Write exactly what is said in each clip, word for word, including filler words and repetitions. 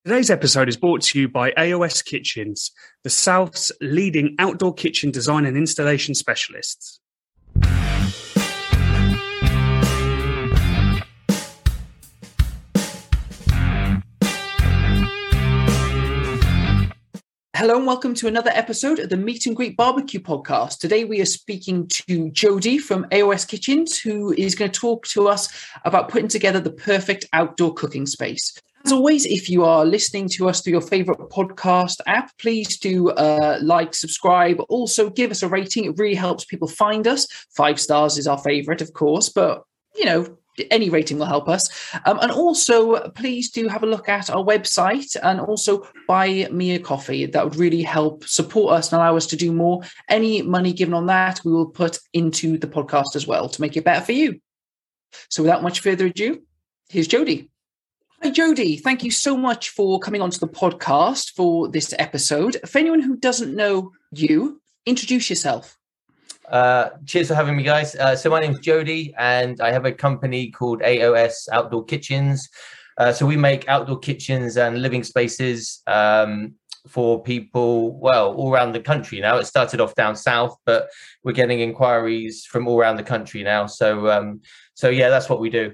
Today's episode is brought to you by A O S Kitchens, the South's leading outdoor kitchen design and installation specialists. Hello and welcome to another episode of the Meet and Greet Barbecue Podcast. Today we are speaking to Jody from A O S Kitchens, who is going to talk to us about putting together the perfect outdoor cooking space. As always, if you are listening to us through your favorite podcast app, please do uh, like, subscribe. Also, give us a rating. It really helps people find us. Five stars is our favorite, of course, but, you know, any rating will help us. Um, and also, please do have a look at our website and also buy me a coffee. That would really help support us and allow us to do more. Any money given on that, we will put into the podcast as well to make it better for you. So without much further ado, here's Jody. Hi, Jody. Thank you so much for coming onto the podcast for this episode. For anyone who doesn't know you, introduce yourself. Uh, cheers for having me, guys. Uh, so my name's Jody, and I have a company called A O S Outdoor Kitchens. Uh, so we make outdoor kitchens and living spaces um, for people, well, all around the country now. It started off down south, but we're getting inquiries from all around the country now. So, um, so yeah, that's what we do.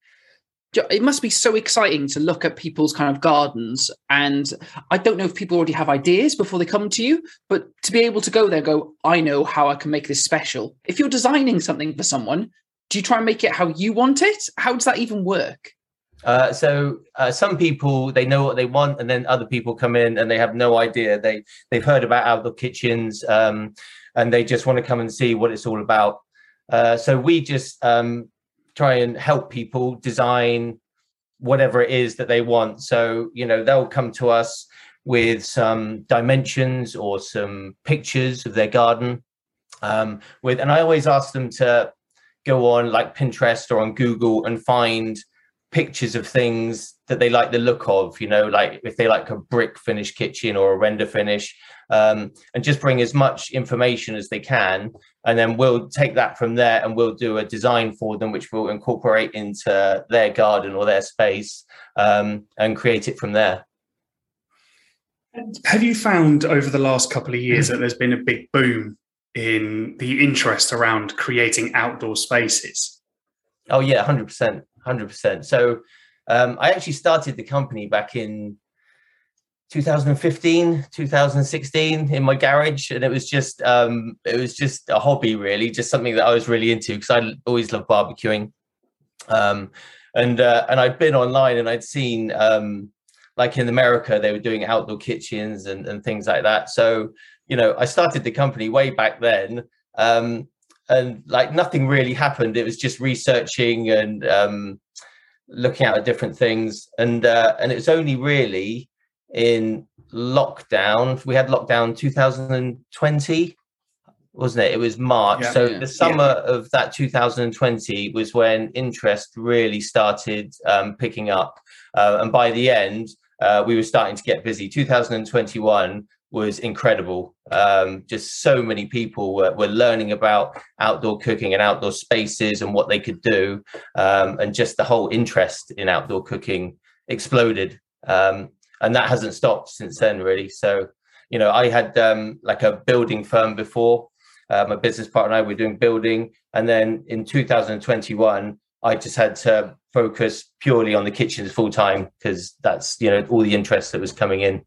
It must be so exciting to look at people's kind of gardens. And I don't know if people already have ideas before they come to you, but to be able to go there, go, I know how I can make this special. If you're designing something for someone, do you try and make it how you want it? How does that even work? Uh, so uh, some people, they know what they want, and then other people come in and they have no idea. They, they've heard about outdoor kitchens um, and they just want to come and see what it's all about. Uh, so we just... Um, try and help people design whatever it is that they want. So, you know, they'll come to us with some dimensions or some pictures of their garden. Um, with, and I always ask them to go on like Pinterest or on Google and find pictures of things that they like the look of, you know, like if they like a brick finish kitchen or a render finish, um, and just bring as much information as they can. And then we'll take that from there and we'll do a design for them, which we'll incorporate into their garden or their space um, and create it from there. Have you found over the last couple of years that there's been a big boom in the interest around creating outdoor spaces? Oh, yeah, one hundred percent. one hundred percent. So um, I actually started the company back in two thousand fifteen, two thousand sixteen in my garage, and it was just um, it was just a hobby, really, just something that I was really into because I always loved barbecuing. Um, and uh, and I'd been online and I'd seen um, like in America they were doing outdoor kitchens and, and things like that. So you know, I started the company way back then. Um, And like nothing really happened. It was just researching and um, looking at different things. And uh, and it was only really in lockdown. We had lockdown two thousand twenty, wasn't it? It was March. Yeah, so yeah, the summer yeah. of that two thousand twenty was when interest really started um, picking up. Uh, and by the end, uh, we were starting to get busy. two thousand twenty-one was incredible. Um, just so many people were, were learning about outdoor cooking and outdoor spaces and what they could do. Um, and just the whole interest in outdoor cooking exploded. Um, and that hasn't stopped since then, really. So, you know, I had um, like a building firm before. Uh, my business partner and I were doing building. And then in two thousand twenty-one, I just had to focus purely on the kitchens full time because that's, you know, all the interest that was coming in.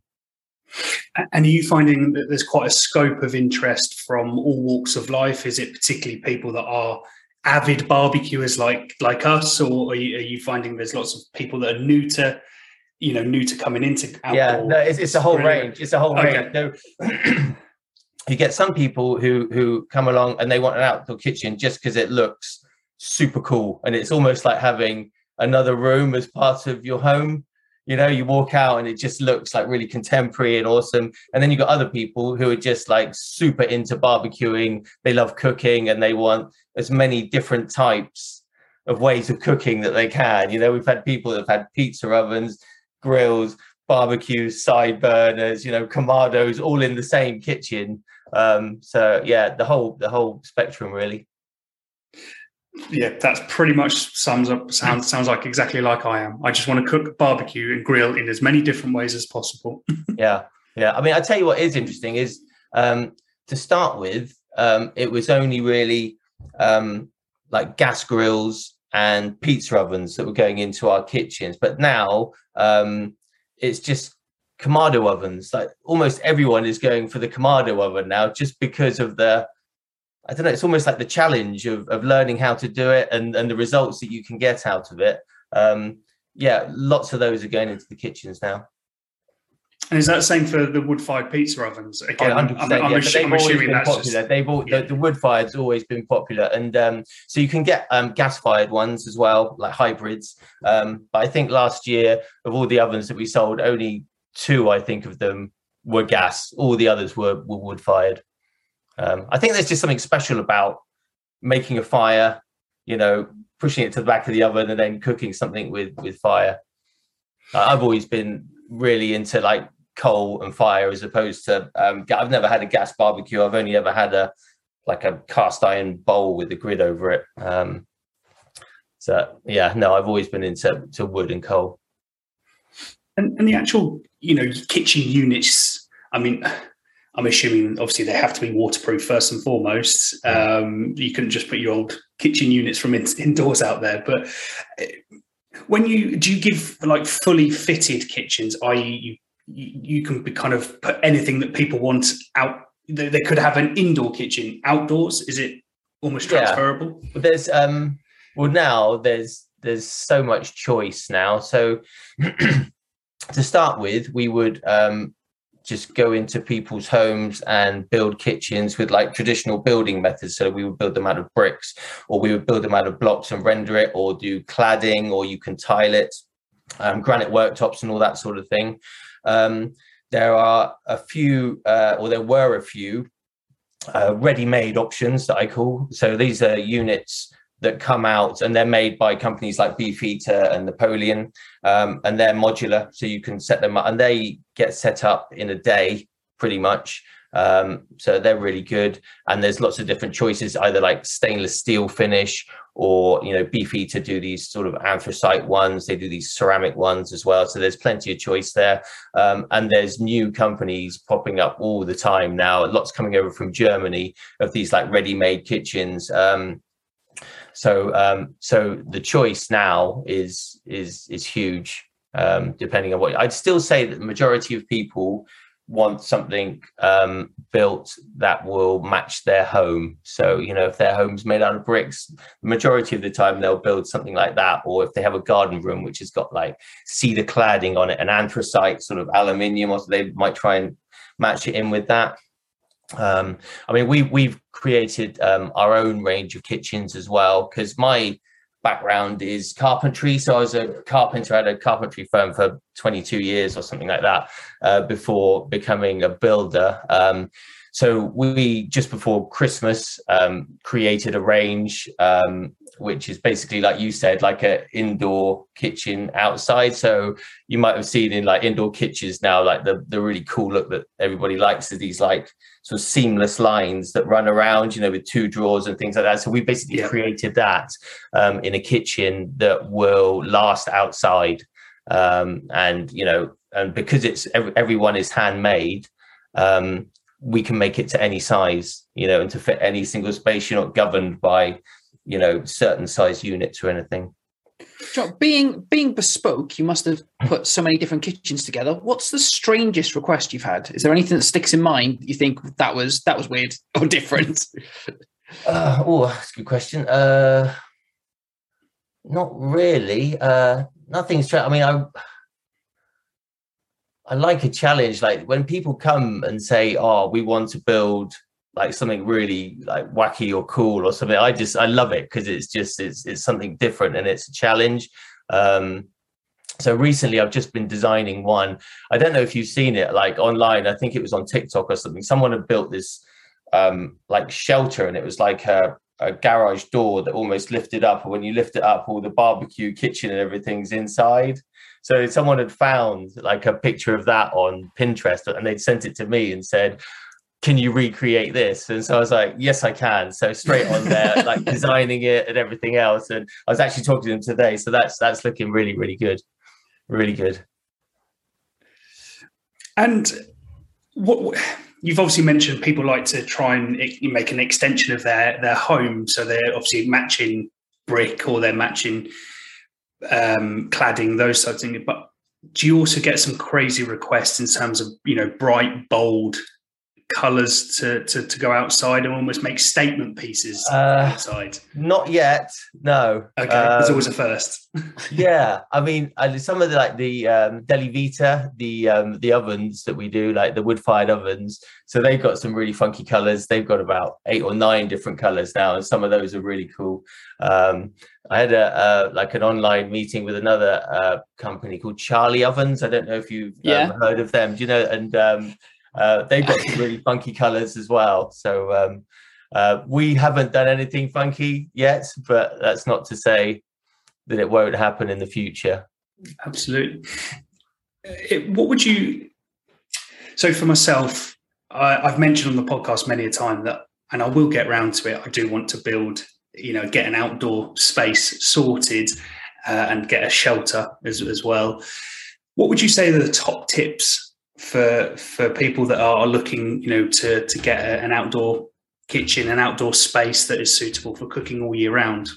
And are you finding that there's quite a scope of interest from all walks of life? Is it particularly people that are avid barbecuers like like us, or are you, are you finding there's lots of people that are new to, you know, new to coming into outdoor? Yeah, no, it's, it's a whole Brilliant. range. It's a whole Okay. range. No, you get some people who who come along and they want an outdoor kitchen just because it looks super cool, and it's almost like having another room as part of your home. You know, you walk out and it just looks like really contemporary and awesome. And then you've got other people who are just like super into barbecuing. They love cooking and they want as many different types of ways of cooking that they can. You know, we've had people that have had pizza ovens, grills, barbecues, side burners, you know, Kamados, all in the same kitchen. Um, so yeah, the whole the whole spectrum, really. Yeah, that's pretty much sums up sounds sounds like exactly like I am. I just want to cook, barbecue, and grill in as many different ways as possible. Yeah, yeah. I mean, I tell you what is interesting is um, to start with, um, it was only really um, like gas grills and pizza ovens that were going into our kitchens, but now um, it's just Kamado ovens. Like almost everyone is going for the Kamado oven now, just because of the, I don't know, it's almost like the challenge of, of learning how to do it and, and the results that you can get out of it. Um, yeah, lots of those are going into the kitchens now. And is that the same for the wood-fired pizza ovens? Again, oh, I'm, I'm, I'm, yeah, assu- I'm assuming that's popular. just... They've all, yeah. the, the wood-fired's always been popular, and um, so you can get um, gas-fired ones as well, like hybrids. Um, but I think last year, of all the ovens that we sold, only two, I think, of them were gas. All the others were, were wood-fired. Um, I think there's just something special about making a fire, you know, pushing it to the back of the oven and then cooking something with with fire. Uh, I've always been really into like coal and fire as opposed to um, I've never had a gas barbecue. I've only ever had a like a cast iron bowl with a grid over it. Um, so yeah, no, I've always been into to wood and coal. And, and the actual, you know, kitchen units. I mean, I'm assuming obviously they have to be waterproof first and foremost. Um, you couldn't just put your old kitchen units from in, indoors out there. But when you do, you give like fully fitted kitchens, that is, you you can be kind of put anything that people want out. They, they could have an indoor kitchen outdoors. Is it almost transferable? Yeah. There's um well now there's there's so much choice now. So to start with, we would um just go into people's homes and build kitchens with like traditional building methods. So we would build them out of bricks, or we would build them out of blocks and render it, or do cladding, or you can tile it, um, granite worktops and all that sort of thing. Um, there are a few, uh, or there were a few uh, ready-made options that I call. So these are units that come out and they're made by companies like Beefeater and Napoleon, um, and they're modular, so you can set them up and they get set up in a day pretty much. Um, so they're really good, and there's lots of different choices, either like stainless steel finish, or you know, Beefeater do these sort of anthracite ones, they do these ceramic ones as well, so there's plenty of choice there. Um, and there's new companies popping up all the time now, lots coming over from Germany of these like ready-made kitchens. um, So, um, so the choice now is is is huge. Um, depending on what, I'd still say that the majority of people want something um, built that will match their home. So, you know, if their home's made out of bricks, the majority of the time they'll build something like that. Or if they have a garden room which has got like cedar cladding on it, an anthracite sort of aluminium, or they might try and match it in with that. Um, I mean, we, we've created um, our own range of kitchens as well, because my background is carpentry. So I was a carpenter at a carpentry firm for twenty-two years or something like that, uh, before becoming a builder. Um, so we, just before Christmas, um, created a range, um, which is basically, like you said, like an indoor kitchen outside. So you might have seen in like indoor kitchens now, like the, the really cool look that everybody likes is these like sort of seamless lines that run around, you know, with two drawers and things like that. So we basically yeah. created that um, in a kitchen that will last outside. Um, and, you know, and because it's every, everyone is handmade, um, we can make it to any size, you know, and to fit any single space. You're not governed by, you know, certain size units or anything. John, being being bespoke, you must have put so many different kitchens together. What's the strangest request you've had? Is there anything that sticks in mind that you think that was that was weird or different? uh, oh, that's a good question. Uh, not really. Uh, nothing's strange. I mean, I I like a challenge. Like when people come and say, "Oh, we want to build like something really like wacky or cool or something," I just I love it, because it's just it's it's something different and it's a challenge. Um, so recently I've just been designing one. I don't know if you've seen it like online. I think it was on TikTok or something. Someone had built this um, like shelter, and it was like a, a garage door that almost lifted up. And when you lift it up, all the barbecue kitchen and everything's inside. So someone had found like a picture of that on Pinterest, and they'd sent it to me and said, can you recreate this? And so I was like, yes, I can. So straight on there, like designing it and everything else. And I was actually talking to them today. So that's that's looking really, really good. Really good. And what you've obviously mentioned, people like to try and make an extension of their, their home. So they're obviously matching brick or they're matching um, cladding, those sorts of things. But do you also get some crazy requests in terms of, you know, bright, bold colours to, to to go outside and almost make statement pieces uh, outside? Not yet, no. Okay, um, there's always a first. Yeah, I mean, some of the like the um, Deli Vita, the um, the ovens that we do, like the wood-fired ovens. So they've got some really funky colours. They've got about eight or nine different colours now, and some of those are really cool. Um, I had a, a like an online meeting with another uh, company called Charlie Ovens. I don't know if you've yeah. um, heard of them. Do you know? And um, Uh, they've got some really funky colors as well. So um, uh, we haven't done anything funky yet, but that's not to say that it won't happen in the future. Absolutely. It, what would you... So for myself, I, I've mentioned on the podcast many a time that, and I will get round to it, I do want to build, you know, get an outdoor space sorted uh, and get a shelter as, as well. What would you say are the top tips for for people that are looking, you know, to to get a, an outdoor kitchen, an outdoor space that is suitable for cooking all year round?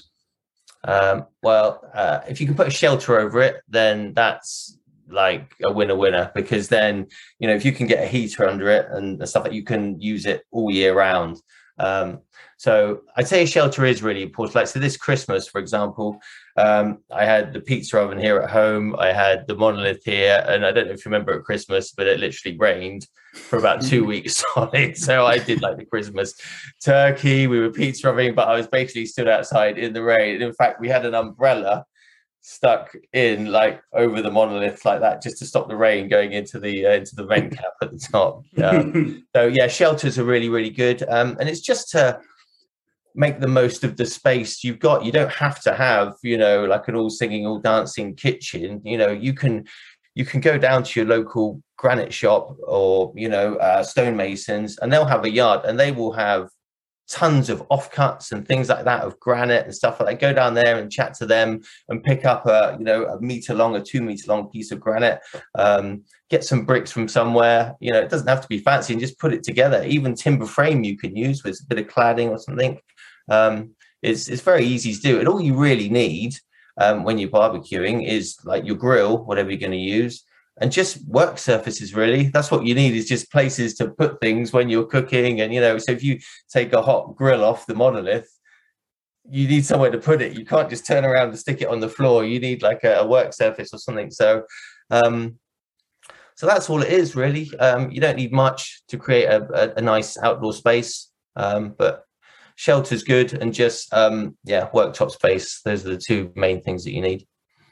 Um, well, uh, if you can put a shelter over it, then that's like a winner winner, because then, you know, if you can get a heater under it and stuff, that you can use it all year round. Um, so I'd say a shelter is really important. Like, so this Christmas, for example, um, I had the pizza oven here at home. I had the monolith here, and I don't know if you remember at Christmas, but it literally rained for about two weeks solid. So I did like the Christmas turkey. We were pizza ovening, but I was basically stood outside in the rain. And in fact, we had an umbrella stuck in like over the monolith like that, just to stop the rain going into the uh, into the vent cap at the top. Um, so yeah, shelters are really, really good, um, and it's just to make the most of the space you've got. You don't have to have, you know, like an all singing, all dancing kitchen. You know, you can you can go down to your local granite shop or, you know, uh, stonemasons, and they'll have a yard, and they will have tons of offcuts and things like that of granite and stuff like that. Go down there and chat to them and pick up a, you know, a meter long, a two meter long piece of granite. Um, get some bricks from somewhere. You know, it doesn't have to be fancy, and just put it together. Even timber frame you can use with a bit of cladding or something. Um, it's it's very easy to do. And all you really need um, when you're barbecuing is like your grill, whatever you're going to use, and just work surfaces. Really, that's what you need, is just places to put things when you're cooking. And, you know, so if you take a hot grill off the monolith, you need somewhere to put it. You can't just turn around and stick it on the floor. You need like a, a work surface or something. So um so that's all it is, really. Um you don't need much to create a, a, a nice outdoor space, um but shelter's good, and just um yeah worktop space. Those are the two main things that you need.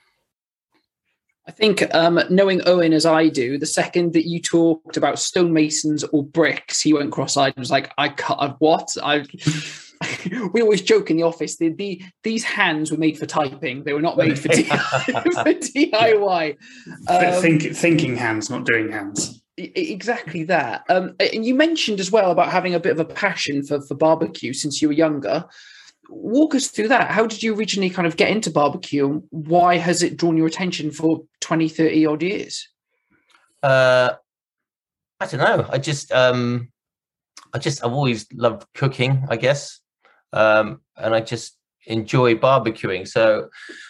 I think um, knowing Owen as I do, the second that you talked about stonemasons or bricks, he went cross-eyed and was like, I can't, what? I we always joke in the office, the, the these hands were made for typing. They were not made for, D- for D I Y. Um, Think, thinking hands, not doing hands. Exactly that. Um, and you mentioned as well about having a bit of a passion for, for barbecue since you were younger. Walk us through that. How did you originally kind of get into barbecue, and why has it drawn your attention for twenty, thirty odd years? Uh, I don't know. I just, um, I just, I've always loved cooking, I guess. Um, and I just enjoy barbecuing. So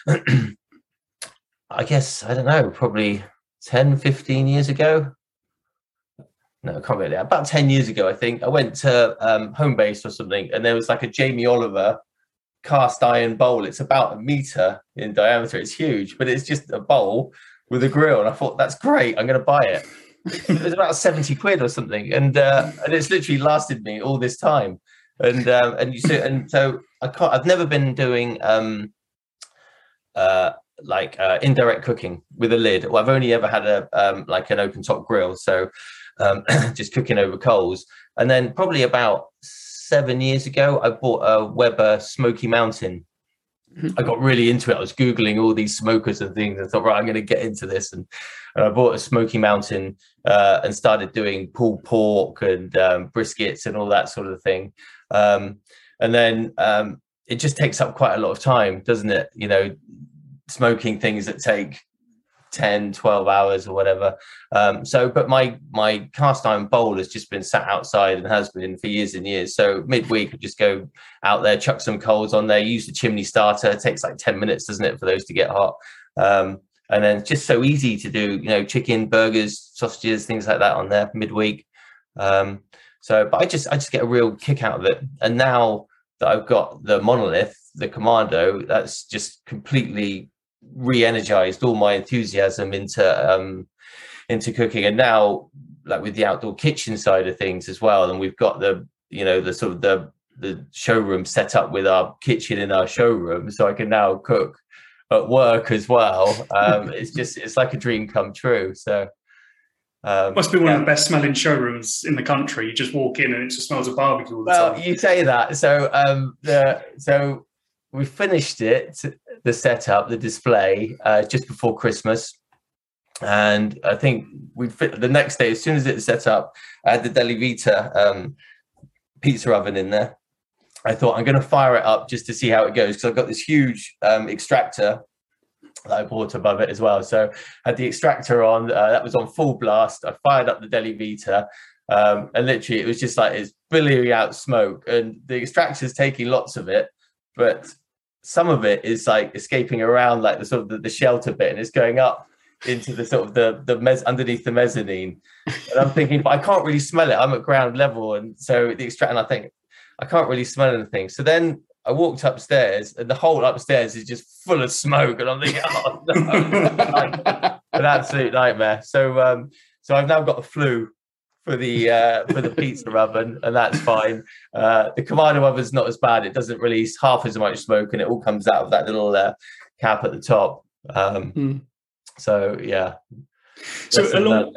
I guess, I don't know, probably ten, fifteen years ago. No, I can't remember. About ten years ago, I think, I went to um, Homebase or something, and there was like a Jamie Oliver cast iron bowl. It's about a meter in diameter. It's huge, but it's just a bowl with a grill. And I thought, that's great. I'm going to buy it. It was about seventy quid or something. And uh, and it's literally lasted me all this time. And um, and you so, and so I can't, I've never been doing um, uh, like uh, indirect cooking with a lid. Well, I've only ever had a um, like an open top grill. So um, just cooking over coals. And then probably about seven years ago, I bought a Weber Smoky Mountain I got really into it. I was Googling all these smokers and things and thought, right, I'm going to get into this. And, and I bought a Smoky Mountain uh, and started doing pulled pork and um, briskets and all that sort of thing. Um, and then um, it just takes up quite a lot of time, doesn't it? You know, smoking things that take ten, twelve hours or whatever. Um, so, but my my cast iron bowl has just been sat outside and has been for years and years. So midweek, I just go out there, chuck some coals on there, use the chimney starter. It takes like ten minutes, doesn't it, for those to get hot? Um, and then it's just so easy to do, you know, chicken, burgers, sausages, things like that on there midweek. Um, so, but I just I just get a real kick out of it. And now that I've got the Monolith, the Commando, that's just completely re-energized all my enthusiasm into um into cooking. And now, like with the outdoor kitchen side of things as well, and we've got the, you know, the sort of the the showroom set up with our kitchen in our showroom, so I can now cook at work as well. Um it's just it's like a dream come true. So um must be one yeah. of the best smelling showrooms in the country. You just walk in and it just smells of barbecue all the well time. You say that. So um the so we finished it, the setup, the display, uh, just before Christmas. And I think we fit the next day, as soon as it's set up, I had the Deli Vita um, pizza oven in there. I thought I'm going to fire it up just to see how it goes, because I've got this huge um, extractor that I bought above it as well. So I had the extractor on, uh, that was on full blast. I fired up the Deli Vita. Um, and literally, it was just like it's billowing out smoke, and the extractor's taking lots of it, but some of it is like escaping around like the sort of the, the shelter bit, and it's going up into the sort of the the mez underneath the mezzanine. And I'm thinking, but I can't really smell it. I'm at ground level, and so the extract, and I think I can't really smell anything. So then I walked upstairs, and the whole upstairs is just full of smoke, and I'm thinking, oh no, like, an absolute nightmare. So um, so I've now got the flu for the uh, for the pizza oven, and that's fine. Uh, the Commando oven's not as bad. It doesn't release half as much smoke, and it all comes out of that little uh, cap at the top. Um, mm. So yeah. So along,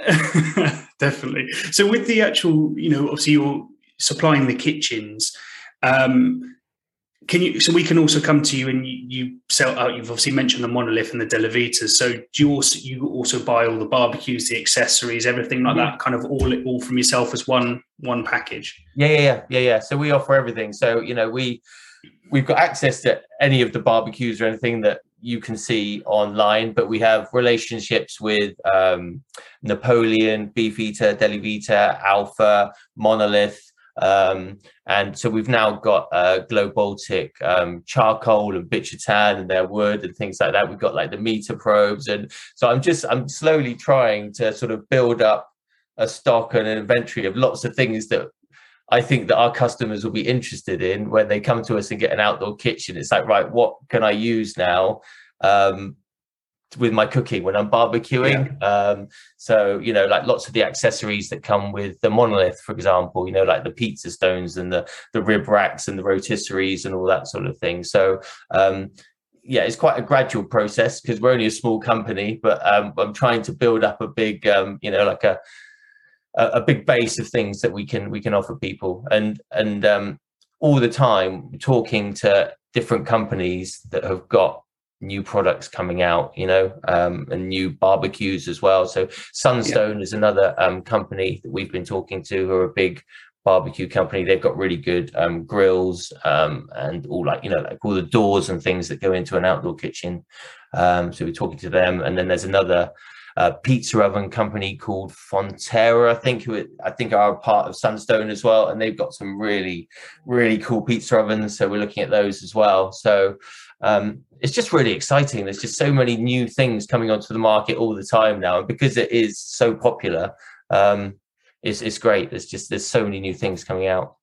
definitely. So with the actual, you know, obviously you're supplying the kitchens. Um, Can you? So we can also come to you, and you, you sell out. You've obviously mentioned the Monolith and the Deli Vitas. So do you also you also buy all the barbecues, the accessories, everything like that, kind of all all from yourself as one one package? Yeah, yeah, yeah, yeah, yeah. So we offer everything. So you know we we've got access to any of the barbecues or anything that you can see online, but we have relationships with um, Napoleon, Beefeater, Deli Vita, Alpha, Monolith. Um, and so we've now got uh, Glow Baltic um, charcoal and Bichitan and their wood and things like that. We've got like the meter probes, and so I'm just I'm slowly trying to sort of build up a stock and an inventory of lots of things that I think that our customers will be interested in when they come to us and get an outdoor kitchen. It's like, right, what can I use now? Um, with my cooking when I'm barbecuing. Yeah. Um, so, you know, like lots of the accessories that come with the Monolith, for example, you know, like the pizza stones and the, the rib racks and the rotisseries and all that sort of thing. So, um, yeah, it's quite a gradual process because we're only a small company, but um, I'm trying to build up a big, um, you know, like a, a big base of things that we can, we can offer people. And, and um, all the time talking to different companies that have got new products coming out, you know, um, and new barbecues as well. So Sunstone yeah. is another um, company that we've been talking to, who are a big barbecue company. They've got really good um, grills um, and all like, you know, like all the doors and things that go into an outdoor kitchen. Um, so we're talking to them. And then there's another uh, pizza oven company called Fonterra, I think, who I think are a part of Sunstone as well. And they've got some really, really cool pizza ovens. So we're looking at those as well. So um, it's just really exciting. There's just so many new things coming onto the market all the time now. And because it is so popular, um, it's, it's great. There's just, there's so many new things coming out.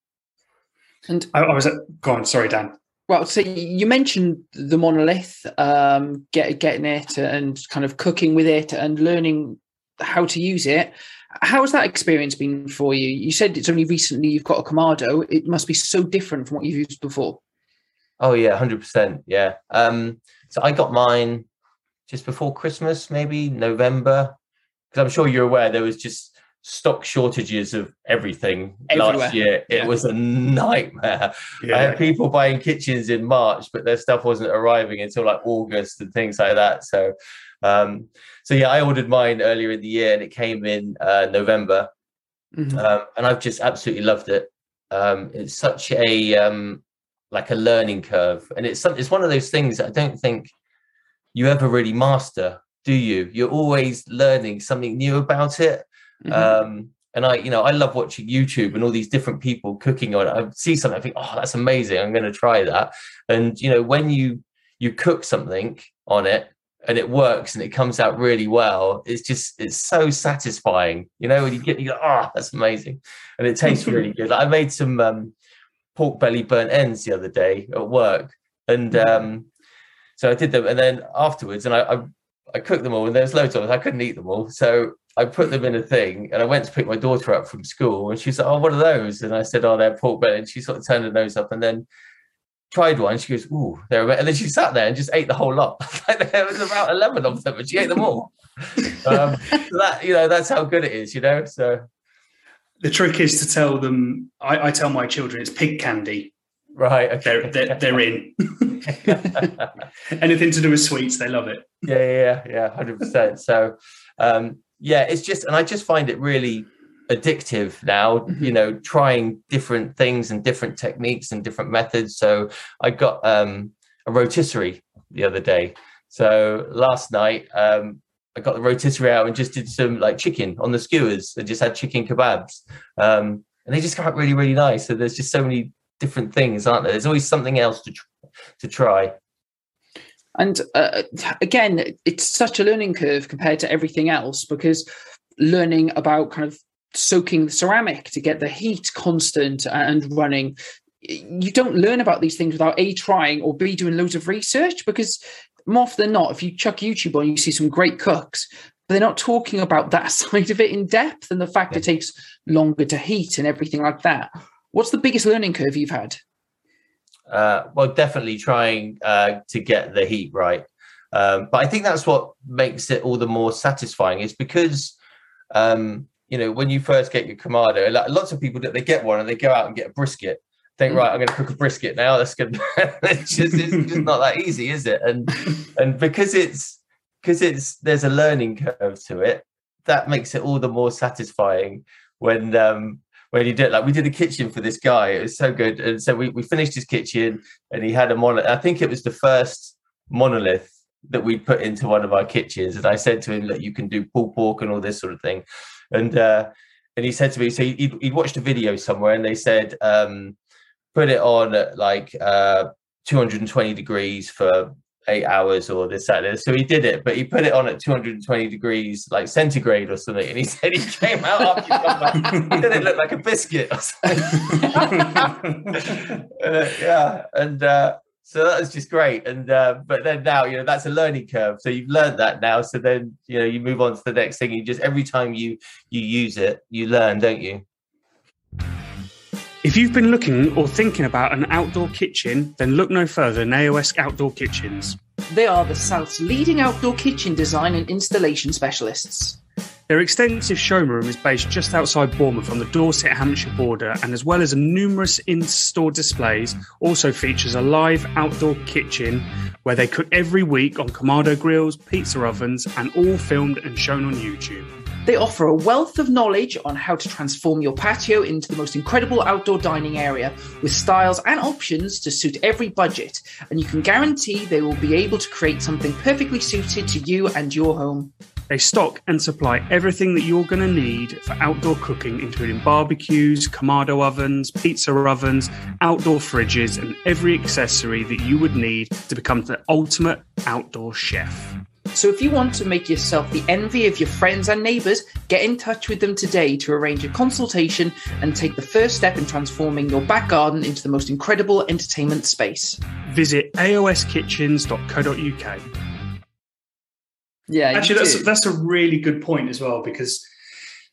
And I, I was, at, go on, sorry, Dan. Well, so you mentioned the Monolith, um, get, getting it and kind of cooking with it and learning how to use it. How has that experience been for you? You said it's only recently you've got a Commando. It must be so different from what you've used before. Oh, yeah, one hundred percent. Yeah. Um, so I got mine just before Christmas, maybe November, because I'm sure you're aware there was just stock shortages of everything Everywhere. last year. It Yeah. was a nightmare. Yeah. I had people buying kitchens in March, but their stuff wasn't arriving until like August and things like that. So, um, so yeah, I ordered mine earlier in the year and it came in uh, November. Mm-hmm. Um, and I've just absolutely loved it. Um, it's such a um, like a learning curve, and it's it's one of those things that I don't think you ever really master, do you? You're always learning something new about it. Mm-hmm. Um, and I, you know, I love watching YouTube and all these different people cooking on it. I see something, I think, oh, that's amazing. I'm going to try that. And you know, when you you cook something on it and it works and it comes out really well, it's just it's so satisfying. You know, when you get you go, oh, that's amazing, and it tastes really good. Like I made some um, pork belly burnt ends the other day at work, and um, so I did them, and then afterwards, and I, I I cooked them all, and there's loads of them. I couldn't eat them all, so I put them in a thing, and I went to pick my daughter up from school, and she's like, "Oh, what are those?" And I said, "Oh, they're pork belly." And she sort of turned her nose up, and then tried one. She goes, "Ooh, they're," and then she sat there and just ate the whole lot. Like there was about eleven of them, and she ate them all. um, so that you know, that's how good it is, you know. So the trick is to tell them. I, I tell my children it's pig candy. Right, okay. They're they're, they're in. Anything to do with sweets, they love it. Yeah, yeah, yeah, hundred percent. So, um, yeah, it's just, and I just find it really addictive now. Mm-hmm. You know, trying different things and different techniques and different methods. So, I got um, a rotisserie the other day. So last night, um, I got the rotisserie out and just did some like chicken on the skewers and just had chicken kebabs, um, and they just come out really, really nice. So there's just so many different things, aren't there? There's always something else to tr- to try. And uh, again, it's such a learning curve compared to everything else, because learning about kind of soaking the ceramic to get the heat constant and running, you don't learn about these things without A, trying, or B, doing loads of research, because more often than not, if you chuck YouTube on, you see some great cooks, but they're not talking about that side of it in depth and the fact yeah. it takes longer to heat and everything like that. What's the biggest learning curve you've had? Uh, well, definitely trying uh, to get the heat right. Um, but I think that's what makes it all the more satisfying, is because, um, you know, when you first get your Kamado, lots of people, they get one and they go out and get a brisket. Think, right, I'm going to cook a brisket now. That's good. it's just it's just not that easy, is it? And and because it's because it's there's a learning curve to it, that makes it all the more satisfying when um when you do it. Like we did a kitchen for this guy. It was so good. And so we, we finished his kitchen and he had a monolith. I think it was the first monolith that we put into one of our kitchens. And I said to him, look, you can do pulled pork and all this sort of thing. And uh, and he said to me, so he'd, he'd watched a video somewhere and they said, um, put it on at like uh, two hundred twenty degrees for eight hours or this, that, this. So he did it, but he put it on at two hundred twenty degrees, like centigrade or something. And he said he came out after he come back, he said it looked like a biscuit or something. uh, yeah. And uh, so that was just great. And, uh, but then now, you know, that's a learning curve. So you've learned that now. So then, you know, you move on to the next thing. You just, every time you, you use it, you learn, don't you? If you've been looking or thinking about an outdoor kitchen, then look no further than A O S Outdoor Kitchens. They are the South's leading outdoor kitchen design and installation specialists. Their extensive showroom is based just outside Bournemouth on the Dorset-Hampshire border, and as well as numerous in-store displays, also features a live outdoor kitchen where they cook every week on Kamado grills, pizza ovens, and all filmed and shown on YouTube. They offer a wealth of knowledge on how to transform your patio into the most incredible outdoor dining area, with styles and options to suit every budget. And you can guarantee they will be able to create something perfectly suited to you and your home. They stock and supply everything that you're going to need for outdoor cooking, including barbecues, Kamado ovens, pizza ovens, outdoor fridges, and every accessory that you would need to become the ultimate outdoor chef. So if you want to make yourself the envy of your friends and neighbours, get in touch with them today to arrange a consultation and take the first step in transforming your back garden into the most incredible entertainment space. Visit a o s kitchens dot co dot u k. Yeah, actually, that's that's a really good point as well, because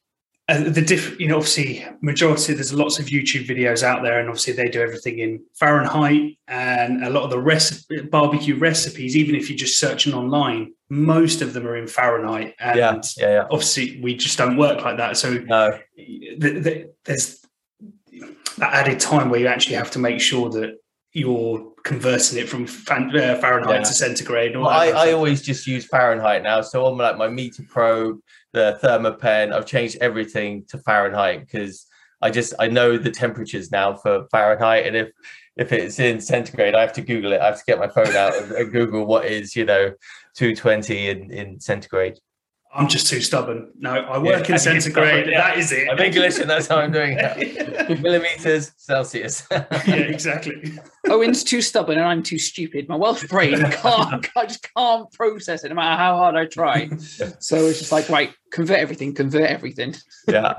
Uh, the diff, you know, obviously, majority there's lots of YouTube videos out there, and obviously they do everything in Fahrenheit, and a lot of the recipe, barbecue recipes, even if you're just searching online, most of them are in Fahrenheit, and yeah, yeah, yeah. obviously we just don't work like that. So no. the, the, there's that added time where you actually have to make sure that you're converting it from fan, uh, Fahrenheit yeah. to centigrade. Well, I, I always just use Fahrenheit now. So on like my Meter Pro, the Thermapen, I've changed everything to Fahrenheit because I just I know the temperatures now for Fahrenheit, and if if it's in centigrade, I have to Google it. I have to get my phone out and, and Google what is you know two twenty in in centigrade. I'm just too stubborn. No, I work yeah, in centigrade. Yeah. That is it. I'm English, and that's how I'm doing it. Millimeters Celsius. Yeah, exactly. Owen's too stubborn, and I'm too stupid. My Welsh brain can't, I just can't process it, no matter how hard I try. So it's just like, right, convert everything, convert everything. Yeah.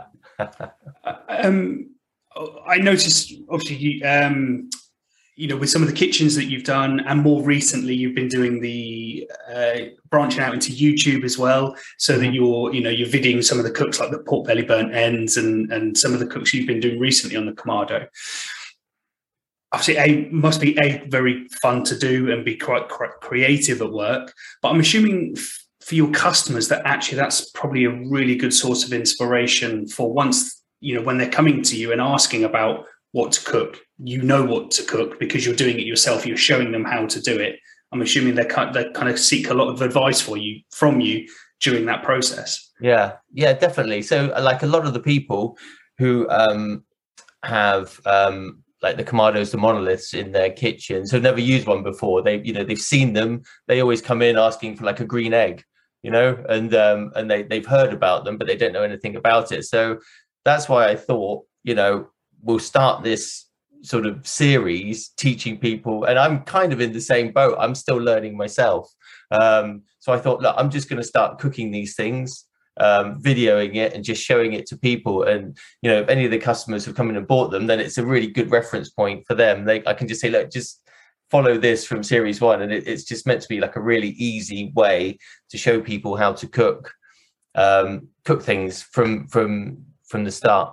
um, I noticed, obviously, you, um, you know, with some of the kitchens that you've done, and more recently, you've been doing the uh, branching out into YouTube as well, so that you're, you know, you're videoing some of the cooks like the pork belly burnt ends and and some of the cooks you've been doing recently on the Kamado. Obviously, a must be a very fun to do and be quite creative at work. But I'm assuming f- for your customers that actually that's probably a really good source of inspiration for once, you know, when they're coming to you and asking about what to cook. You know what to cook because you're doing it yourself. You're showing them how to do it. I'm assuming they kind they kind of seek a lot of advice for you from you during that process. Yeah, yeah, definitely. So, like a lot of the people who um, have um, like the Kamados, the monoliths in their kitchens, who've never used one before. They, you know, they've seen them. They always come in asking for like a green egg, you know, and um, and they they've heard about them, but they don't know anything about it. So that's why I thought, you know, we'll start this sort of series teaching people, and I'm kind of in the same boat. I'm still learning myself. Um, so I thought, look, I'm just going to start cooking these things, um, videoing it and just showing it to people. And, you know, if any of the customers have come in and bought them, then it's a really good reference point for them. They, I can just say, look, just follow this from series one. And it, it's just meant to be like a really easy way to show people how to cook, um, cook things from, from, from the start.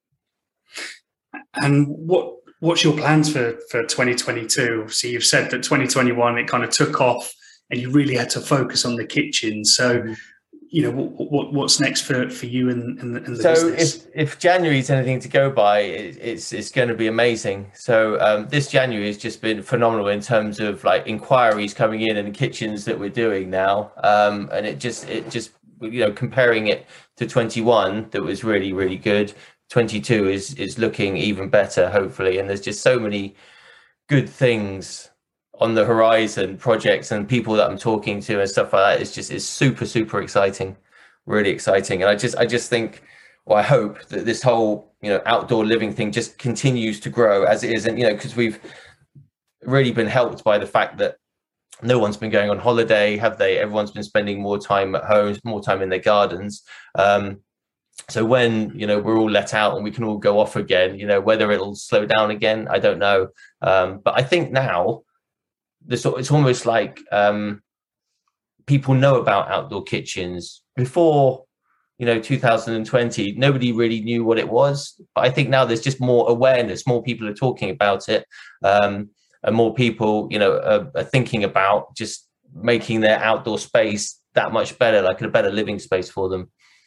And what, what's your plans for, for twenty twenty-two? So you've said that twenty twenty-one, it kind of took off and you really had to focus on the kitchen. So, mm-hmm. you know, what, what, what's next for, for you and, and, and the so business? So if, if January is anything to go by, it, it's it's going to be amazing. So um, this January has just been phenomenal in terms of like inquiries coming in and the kitchens that we're doing now. Um, and it just, it just, you know, comparing it to twenty-one, that was really, really good. twenty-two is is looking even better, hopefully, and there's just so many good things on the horizon, projects and people that I'm talking to and stuff like that. It's just it's super super exciting, really exciting. And I just I just think, well, I hope that this whole, you know, outdoor living thing just continues to grow as it is, and you know, because we've really been helped by the fact that no one's been going on holiday, have they? Everyone's been spending more time at home, more time in their gardens. Um, So when, you know, we're all let out and we can all go off again, you know, whether it'll slow down again, I don't know. Um, but I think now this, it's almost like um, people know about outdoor kitchens. Before, you know, two thousand twenty, nobody really knew what it was. But I think now there's just more awareness, more people are talking about it, um, and more people, you know, are, are thinking about just making their outdoor space that much better, like a better living space for them.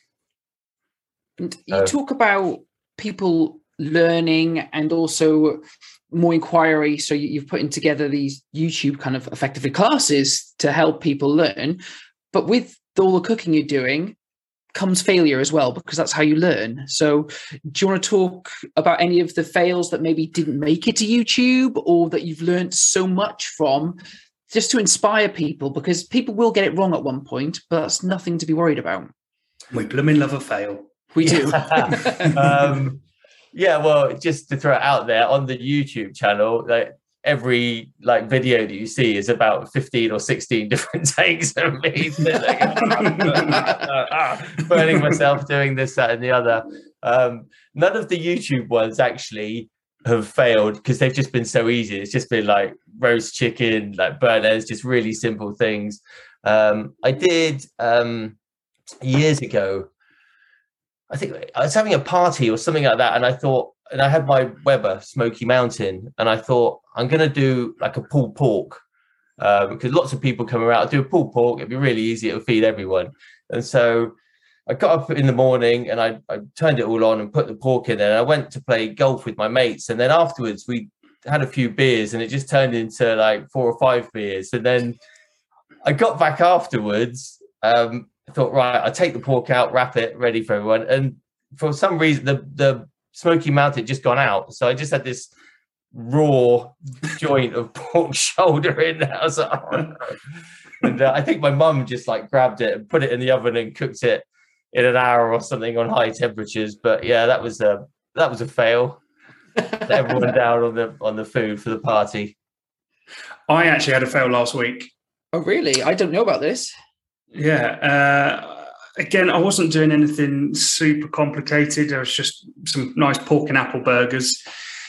And you uh, talk about people learning and also more inquiry. So you've putting together these YouTube kind of effectively classes to help people learn. But with all the cooking you're doing comes failure as well, because that's how you learn. So do you want to talk about any of the fails that maybe didn't make it to YouTube, or that you've learned so much from, just to inspire people? Because people will get it wrong at one point, but that's nothing to be worried about. We blooming love a fail. We do. um, yeah, well, just to throw it out there, on the YouTube channel, like every like video that you see is about fifteen or sixteen different takes of me like, ah, ah, burning myself doing this, that, and the other. Um, none of the YouTube ones actually have failed because they've just been so easy. It's just been like roast chicken, like burgers, just really simple things. Um, I did um, years ago. I think I was having a party or something like that, and I thought, and I had my Weber Smoky Mountain, and I thought I'm going to do like a pulled pork uh, because lots of people come around. I'll do a pulled pork. It'd be really easy. It'll feed everyone. And so I got up in the morning and I, I turned it all on and put the pork in there. And I went to play golf with my mates. And then afterwards we had a few beers and it just turned into like four or five beers. And then I got back afterwards. Um, I thought, right, I'll take the pork out, wrap it, ready for everyone. And for some reason, the, the Smoky Mountain had just gone out. So I just had this raw joint of pork shoulder in there. I was like, oh. And uh, I think my mum just like grabbed it and put it in the oven and cooked it in an hour or something on high temperatures. But yeah, that was a that was a fail. Let everyone down on the on the food for the party. I actually had a fail last week. Oh, really? I don't know about this. Yeah. Uh, again, I wasn't doing anything super complicated. There was just some nice pork and apple burgers,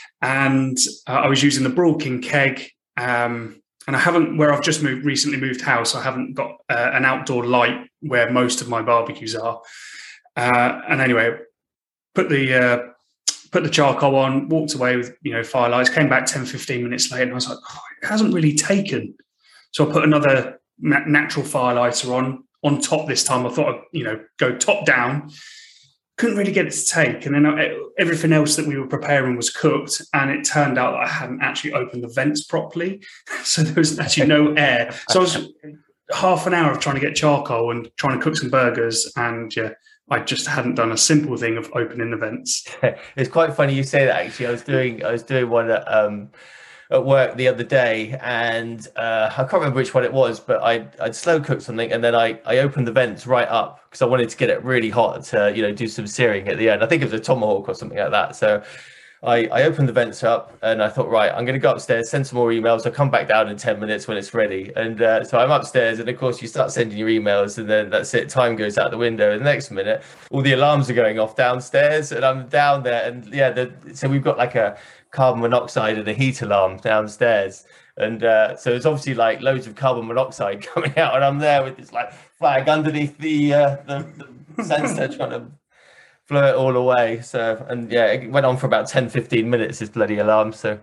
and uh, I was using the Broad King keg. Um, And I haven't, where I've just moved, recently moved house, I haven't got uh, an outdoor light where most of my barbecues are. Uh, and anyway, put the uh, put the charcoal on, walked away with, you know, firelights, came back ten, fifteen minutes later, and I was like, oh, it hasn't really taken. So I put another natural firelighter on, on top this time. I thought I'd, you know, go top down. Couldn't really get it to take. And then I, everything else that we were preparing was cooked. And it turned out that I hadn't actually opened the vents properly. So there was actually no air. So I was half an hour of trying to get charcoal and trying to cook some burgers. And yeah, I just hadn't done a simple thing of opening the vents. It's quite funny you say that, actually. I was doing, I was doing one at, um, at work the other day, and uh, I can't remember which one it was, but I I'd slow cooked something, and then I I opened the vents right up because I wanted to get it really hot to, you know, do some searing at the end. I think it was a tomahawk or something like that. So I I opened the vents up, and I thought, right, I'm going to go upstairs, send some more emails. I'll come back down in ten minutes when it's ready. And uh, so I'm upstairs, and of course you start sending your emails, and then that's it. Time goes out the window. And the next minute, all the alarms are going off downstairs, and I'm down there, and yeah, the, so we've got like a carbon monoxide and a heat alarm downstairs, and uh, so it's obviously like loads of carbon monoxide coming out, and I'm there with this like flag underneath the uh, the, the sensor trying to blow it all away. So, and yeah, it went on for about ten, fifteen minutes, this bloody alarm. So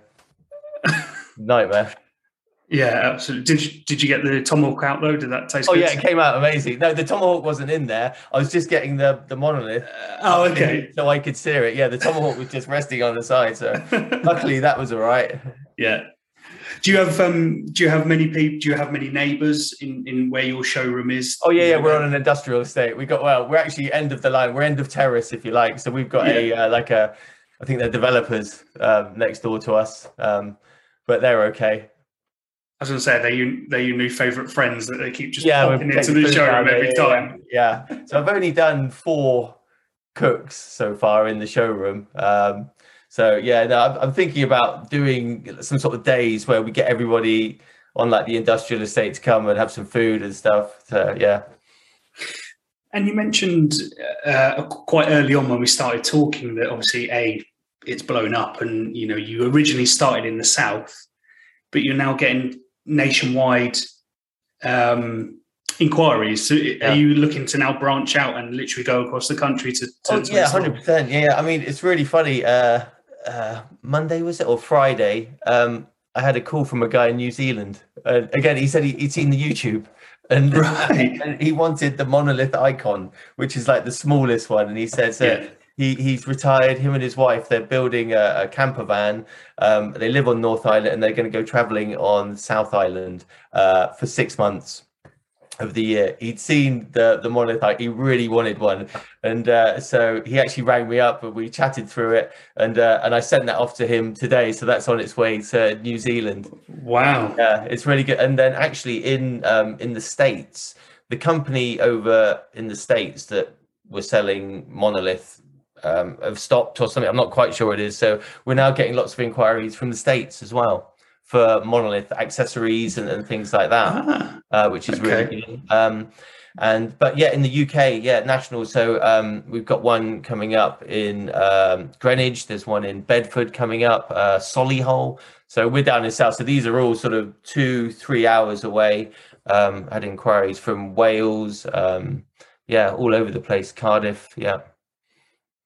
nightmare. Yeah, absolutely. Did you, did you get the tomahawk out though? Did that taste oh good? Yeah, it came out amazing. No, the tomahawk wasn't in there. I was just getting the the monolith. Uh, oh, okay. So I could sear it. Yeah, the tomahawk was just resting on the side. So luckily that was all right. Yeah. Do you have um do you have many people do you have many neighbours in, in where your showroom is? Oh yeah, yeah, we're on an industrial estate. We got well, we're actually end of the line. We're end of terrace, if you like. So we've got yeah. a uh, like a I think they're developers um, next door to us. Um, but they're okay. I was going to say, they're your, they're your new favourite friends that they keep just yeah, popping into the showroom every yeah, time. Yeah. yeah. So I've only done four cooks so far in the showroom. Um, so yeah, no, I'm, I'm thinking about doing some sort of days where we get everybody on like the industrial estate to come and have some food and stuff. So yeah. And you mentioned uh, quite early on when we started talking that obviously A, it's blown up, and you know you originally started in the south, but you're now getting nationwide um, inquiries. So yeah. Are you looking to now branch out and literally go across the country to? to oh to yeah, one hundred percent. Yeah, I mean it's really funny. Uh, uh, Monday was it or Friday? Um, I had a call from a guy in New Zealand. Uh, again, he said he, he'd seen the YouTube. And, right. and he wanted the monolith icon, which is like the smallest one. And he says that yeah. he, he's retired, him and his wife, they're building a, a camper van. Um, they live on North Island and they're going to go traveling on South Island uh, for six months of the year. He'd seen the, the monolith, like, he really wanted one. And uh, so he actually rang me up and we chatted through it. And uh, and I sent that off to him today. So that's on its way to New Zealand. Wow. Yeah, it's really good. And then actually in um, in the States, the company over in the States that were selling monolith um, have stopped or something. I'm not quite sure what it is. So we're now getting lots of inquiries from the States as well for monolith accessories and, and things like that, ah, uh, which is okay. really good. Um, and but yeah, in the U K, yeah, national. So um, we've got one coming up in um, Greenwich. There's one in Bedford coming up, uh, Solihull. So we're down in South. So these are all sort of two, three hours away. Um, had inquiries from Wales, um, yeah, all over the place. Cardiff, yeah.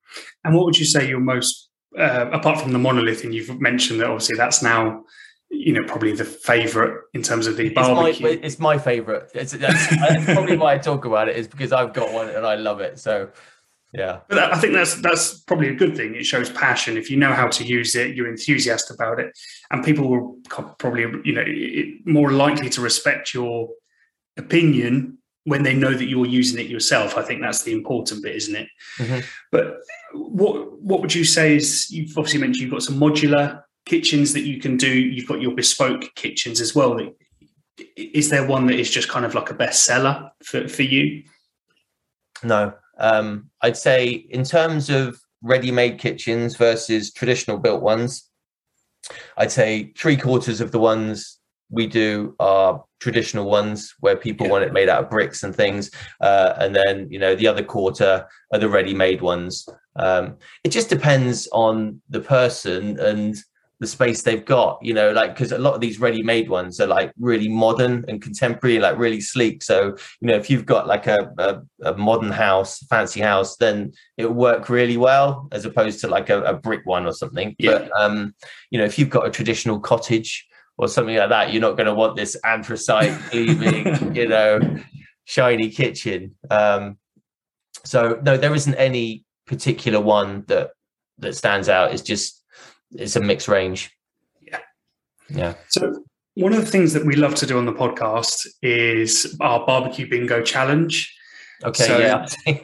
And what would you say your most, uh, apart from the monolith, and you've mentioned that obviously that's now, you know, probably the favourite in terms of the barbecue. It's my, it's my favourite. It's, that's, that's probably why I talk about it, is because I've got one and I love it. So, yeah. But I think that's that's probably a good thing. It shows passion. If you know how to use it, you're enthusiastic about it, and people will probably, you know, it, more likely to respect your opinion when they know that you're using it yourself. I think that's the important bit, isn't it? Mm-hmm. But what what would you say is, you've obviously mentioned you've got some modular kitchens that you can do. You've got your bespoke kitchens as well. Is there one that is just kind of like a bestseller for, for you? No. Um, I'd say in terms of ready-made kitchens versus traditional built ones, I'd say three quarters of the ones we do are traditional ones where people yeah. want it made out of bricks and things. Uh, and then, you know, the other quarter are the ready-made ones. Um, it just depends on the person and the space they've got, you know, like, because a lot of these ready-made ones are like really modern and contemporary, like really sleek. So, you know, if you've got like a, a, a modern house, fancy house, then it'll work really well as opposed to like a, a brick one or something. Yeah. But, um, you know, if you've got a traditional cottage or something like that, you're not going to want this anthracite gleaming, you know, shiny kitchen. Um, so no, there isn't any particular one that, that stands out. It's just, it's a mixed range. Yeah. Yeah. So one of the things that we love to do on the podcast is our barbecue bingo challenge. Okay. So, yeah.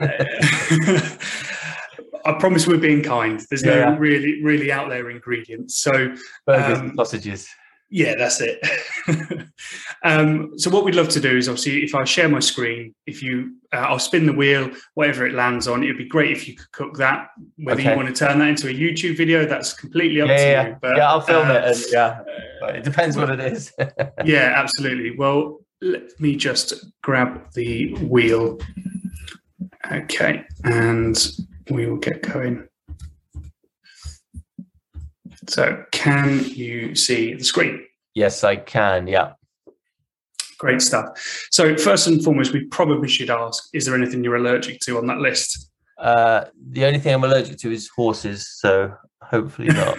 I promise we're being kind. There's yeah, no yeah. really, really out there ingredients. So burgers um, and sausages. Yeah, that's it. um, so what we'd love to do is, obviously, if I share my screen, if you, uh, I'll spin the wheel, whatever it lands on, it'd be great if you could cook that. Whether okay. you want to turn that into a YouTube video, that's completely up yeah, to yeah. you. But, yeah, I'll film uh, it. And, yeah, but it depends what it is. Yeah, absolutely. Well, let me just grab the wheel. Okay, and we will get going. So can you see the screen? Yes, I can. Yeah. Great stuff. So first and foremost, we probably should ask, is there anything you're allergic to on that list? Uh, the only thing I'm allergic to is horses. So hopefully not.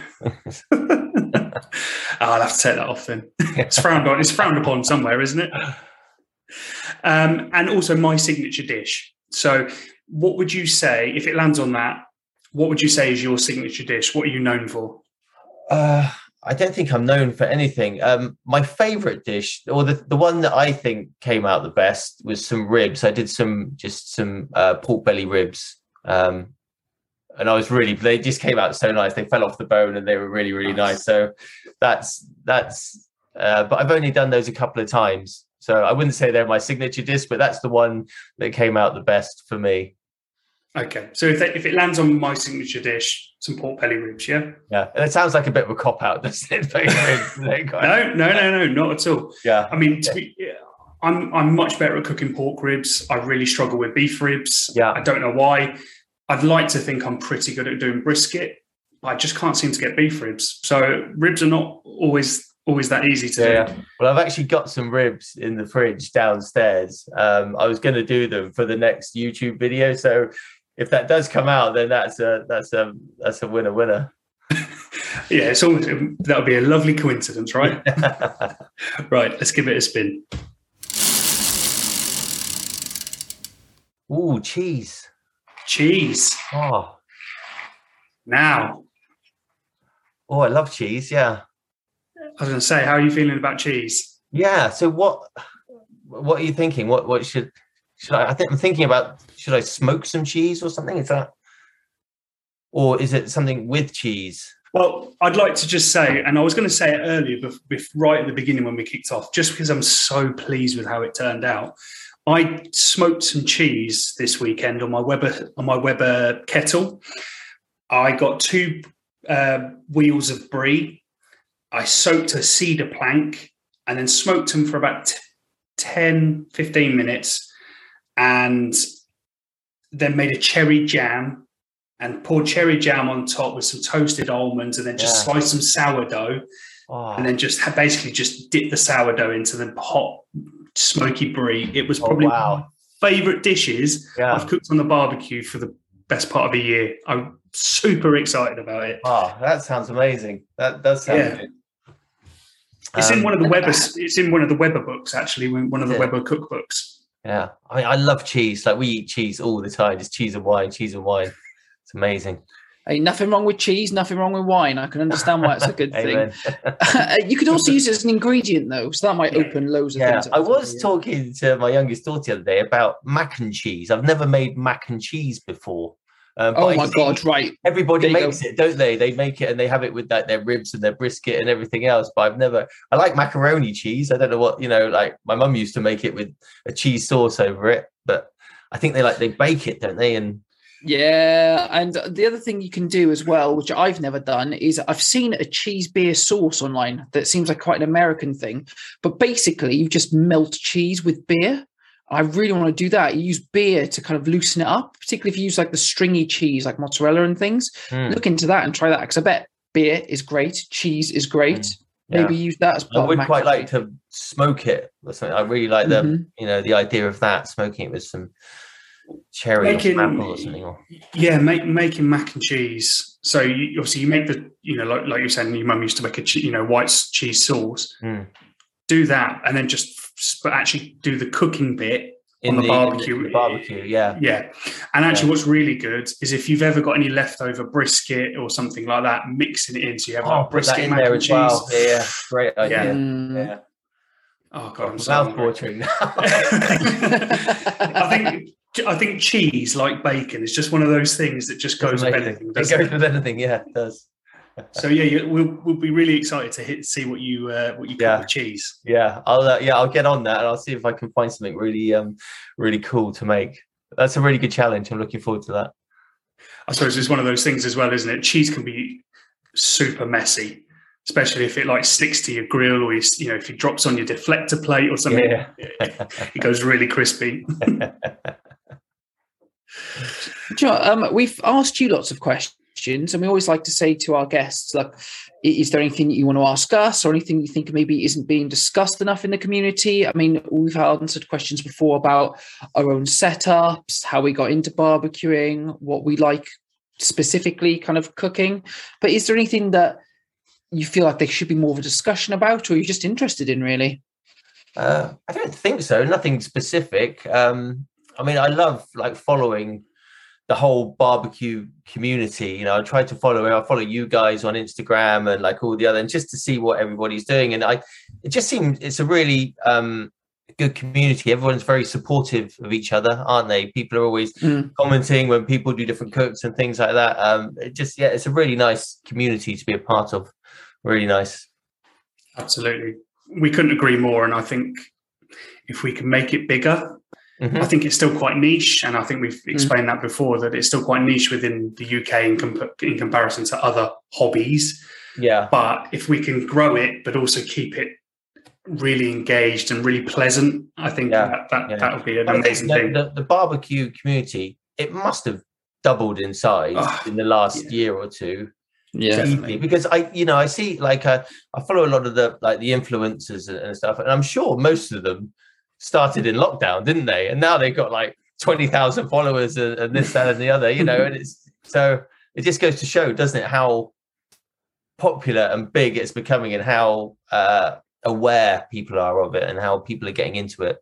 I'll have to take that off then. It's frowned on. It's frowned upon somewhere, isn't it? Um, and also my signature dish. So what would you say, if it lands on that, what would you say is your signature dish? What are you known for? Uh, I don't think I'm known for anything. Um, my favourite dish, or the, the one that I think came out the best, was some ribs. I did some just some uh, pork belly ribs, um, and I was really. They just came out so nice. They fell off the bone, and they were really really nice. So that's that's. Uh, but I've only done those a couple of times, so I wouldn't say they're my signature dish, but that's the one that came out the best for me. Okay, so if they, if it lands on my signature dish, some pork belly ribs, yeah? Yeah, and it sounds like a bit of a cop-out, doesn't it? no, no, no, no, not at all. Yeah. I mean, to be, I'm I'm much better at cooking pork ribs. I really struggle with beef ribs. Yeah. I don't know why. I'd like to think I'm pretty good at doing brisket, but I just can't seem to get beef ribs. So ribs are not always always that easy to yeah, do. Yeah. Well, I've actually got some ribs in the fridge downstairs. Um, I was going to do them for the next YouTube video, so if that does come out, then that's a that's a that's a winner winner. Yeah, it's almost that would be a lovely coincidence, right? Right, let's give it a spin. Ooh, cheese. Cheese. Oh. Now. Oh, I love cheese, yeah. I was going to say, how are you feeling about cheese? Yeah, so what what are you thinking? What what should should I I think I'm thinking about, should I smoke some cheese or something? Is that, or is it something with cheese? Well, I'd like to just say, and I was going to say it earlier, but right at the beginning when we kicked off, just because I'm so pleased with how it turned out. I smoked some cheese this weekend on my Weber on my Weber kettle. I got two uh, wheels of brie. I soaked a cedar plank and then smoked them for about ten, fifteen minutes, and then made a cherry jam and poured cherry jam on top with some toasted almonds, and then just yeah. sliced some sourdough, oh. and then just basically just dip the sourdough into the hot smoky brie. It was probably oh, wow. one of my favourite dishes yeah. I've cooked on the barbecue for the best part of a year. I'm super excited about it. Oh, that sounds amazing. That does sound Yeah. good. It's Um, in one of the Weber. It's in one of the Weber books, actually. One of the Yeah. Weber cookbooks. Yeah, I mean, I love cheese. Like we eat cheese all the time. Just cheese and wine, cheese and wine. It's amazing. Hey, nothing wrong with cheese, nothing wrong with wine. I can understand why it's a good thing. You could also use it as an ingredient, though, so that might open loads of Yeah, things. up I for was you. talking to my youngest daughter the other day about mac and cheese. I've never made mac and cheese before. Um, but Oh I my see God! Right. Everybody There you makes go. it, don't they? They make it and they have it with like their ribs and their brisket and everything else. But I've never. I like macaroni cheese. I don't know what you know. Like my mum used to make it with a cheese sauce over it, but I think they like they bake it, don't they? And Yeah, and the other thing you can do as well, which I've never done, is I've seen a cheese beer sauce online that seems like quite an American thing. But basically, you just melt cheese with beer. I really want to do that. You use beer to kind of loosen it up, particularly if you use like the stringy cheese, like mozzarella and things. Mm. Look into that and try that, because I bet beer is great, cheese is great. Mm. Yeah. Maybe use that as part I of would mac quite and like cheese. to smoke it or something. I really like the Mhm. you know the idea of that, smoking it with some cherry Making- or some apple or something. Or, Yeah, make, making mac and cheese. So you, obviously you make the, you know, like, like you're saying, your mum used to make a, che- you know, white s- cheese sauce. Mm. Do that, and then just f- but actually do the cooking bit in on the, in barbecue. in the barbecue, yeah. Yeah. And actually Yeah. what's really good is if you've ever got any leftover brisket or something like that, mixing it in. So you have Oh, like put that brisket in mac there and as cheese. well. Yeah, yeah. Great idea. Yeah. Mm. Yeah. Oh God, I'm My so mouth hungry. watering now. I think I think cheese, like bacon, is just one of those things that just goes It's with amazing. anything. It doesn't goes it? with anything, yeah, it does. So yeah, you, we'll we'll be really excited to hit see what you uh, what you cook Yeah. with cheese. Yeah, I'll uh, yeah, I'll get on that and I'll see if I can find something really um really cool to make. That's a really good challenge. I'm looking forward to that. I suppose it's one of those things as well, isn't it? Cheese can be super messy, especially if it like sticks to your grill or you, you know if it drops on your deflector plate or something. Yeah. It goes really crispy. Do you know, um, we've asked you lots of questions, and we always like to say to our guests, like, is there anything that you want to ask us or anything you think maybe isn't being discussed enough in the community? I mean, we've answered questions before about our own setups, how we got into barbecuing, what we like specifically kind of cooking. But is there anything that you feel like there should be more of a discussion about, or you're just interested in, really? Uh, I don't think so. Nothing specific. Um, I mean, I love like following the whole barbecue community. You know, I try to follow. I follow you guys on Instagram and like all the other, and just to see what everybody's doing. And I, it just seems it's a really um, good community. Everyone's very supportive of each other, aren't they? People are always Mm. commenting when people do different cooks and things like that. Um, it just yeah, it's a really nice community to be a part of. Really nice. Absolutely, we couldn't agree more. And I think if we can make it bigger. Mhm. I think it's still quite niche, and I think we've explained that before, that it's still quite niche within the U K in, comp- in comparison to other hobbies. Yeah. But if we can grow it, but also keep it really engaged and really pleasant, I think Yeah, that that, yeah. that would be an I think amazing the, thing. The, the barbecue community, it must have doubled in size Oh, in the last yeah. year or two. Yeah. Easily, because I, you know, I see like uh, I follow a lot of the like the influencers and, and stuff, and I'm sure most of them started in lockdown, didn't they? And now they've got like twenty thousand followers and, and this, that, and the other, you know. And it's so it just goes to show, doesn't it, how popular and big it's becoming, and how uh, aware people are of it, and how people are getting into it.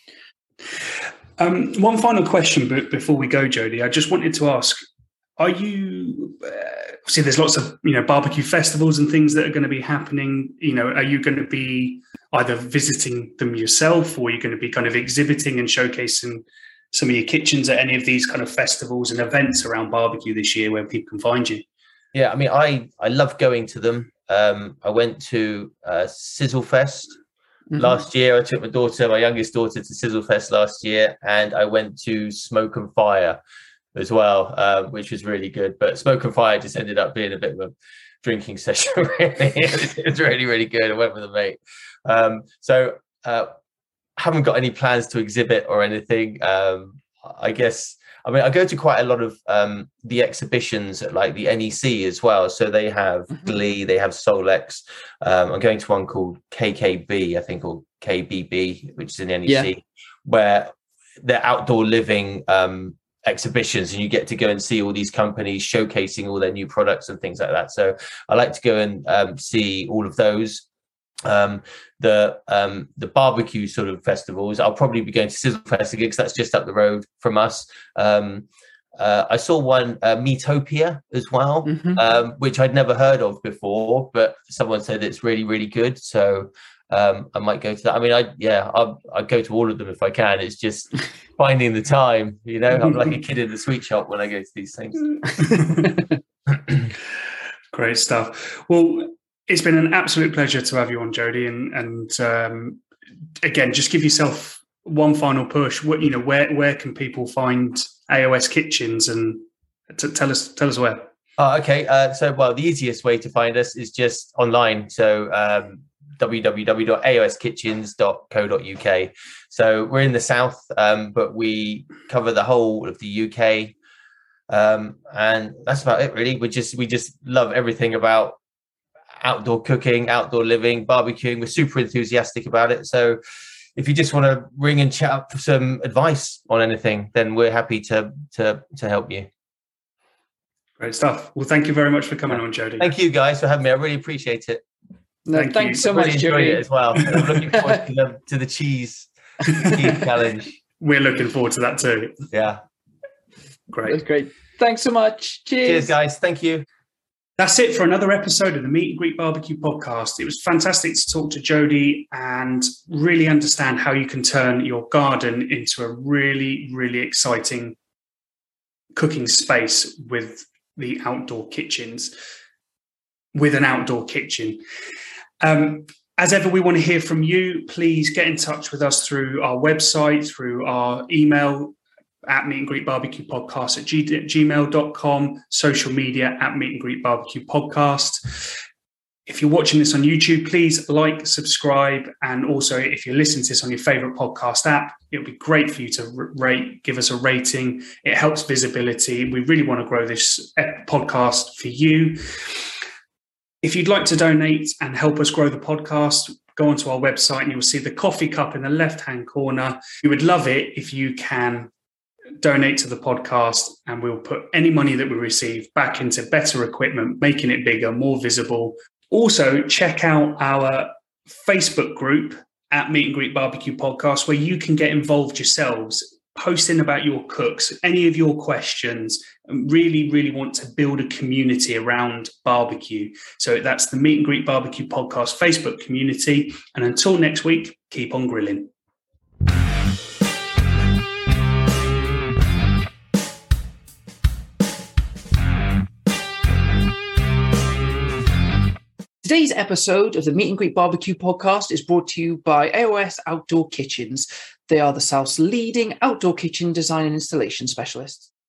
Um, one final question b- before we go, Jody. I just wanted to ask: are you uh, see? There's lots of you know barbecue festivals and things that are going to be happening. You know, are you going to be either visiting them yourself, or are you going to be kind of exhibiting and showcasing some of your kitchens at any of these kind of festivals and events around barbecue this year, where people can find you? Yeah, I mean, I I love going to them. Um, I went to uh, Sizzle Fest. Mhm. Last year, I took my daughter, my youngest daughter, to Sizzle Fest last year, and I went to Smoke and Fire as well, um, which was really good. But Smoke and Fire just ended up being a bit of a drinking session, really. It was really, really good. I went with a mate. Um, so uh, haven't got any plans to exhibit or anything. Um, I guess, I mean, I go to quite a lot of um, the exhibitions at like the N E C as well. So they have Mhm. Glee, they have Solex. Um, I'm going to one called K K B, I think, or K B B, which is in the N E C, Yeah. where they're outdoor living um, exhibitions, and you get to go and see all these companies showcasing all their new products and things like that. So I like to go and um, see all of those. Um, the um, the barbecue sort of festivals, I'll probably be going to Sizzlefest because that's just up the road from us. Um, uh, I saw one, uh, Meatopia as well, mm-hmm. um, which I'd never heard of before, but someone said it's really, really good. So um, I might go to that. I mean, I yeah, I I go to all of them if I can. It's just finding the time, you know. I'm like a kid in the sweet shop when I go to these things. Great stuff. Well, it's been an absolute pleasure to have you on, Jody, and and um, again, just give yourself one final push. What you know, where where can people find A O S Kitchens, and t- tell us tell us where. Oh, okay. Uh, so, well, the easiest way to find us is just online. So, um, w w w dot a o s kitchens dot co dot u k. So we're in the south, um, but we cover the whole of the U K, um, and that's about it, really. We just we just love everything about outdoor cooking, outdoor living, barbecuing. We're super enthusiastic about it. So if you just want to ring and chat for some advice on anything, then we're happy to to to help you. Great stuff. Well, thank you very much for coming on, Jody. Thank you guys for having me. I really appreciate it. No, Thank thanks you. so I really much, enjoyed Jody. it as well. I'm looking forward to the, to the cheese, cheese challenge. We're looking forward to that too. Yeah. Great. That's great. Thanks so much. Cheers. Cheers, guys. Thank you. That's it for another episode of the Meet and Greet Barbecue podcast. It was fantastic to talk to Jody and really understand how you can turn your garden into a really, really exciting cooking space with the outdoor kitchens, with an outdoor kitchen. Um, as ever, we want to hear from you. Please get in touch with us through our website, through our email, at Meet and Greet Barbecue Podcast at gmail dot com, social media at Meet and Greet Barbecue Podcast. If you're watching this on YouTube, please like, subscribe, and also if you're listening to this on your favorite podcast app, it would be great for you to rate, give us a rating. It helps visibility. We really want to grow this podcast for you. If you'd like to donate and help us grow the podcast, go onto our website and you'll see the coffee cup in the left-hand corner. We would love it if you can donate to the podcast, and we'll put any money that we receive back into better equipment, making it bigger, more visible. Also, check out our Facebook group at Meet and Greet Barbecue Podcast, where you can get involved yourselves, posting about your cooks, any of your questions, and really, really want to build a community around barbecue. So that's the Meet and Greet Barbecue Podcast Facebook community. And until next week, keep on grilling. Today's episode of the Meet and Greet Barbecue Podcast is brought to you by A O S Outdoor Kitchens. They are the South's leading outdoor kitchen design and installation specialists.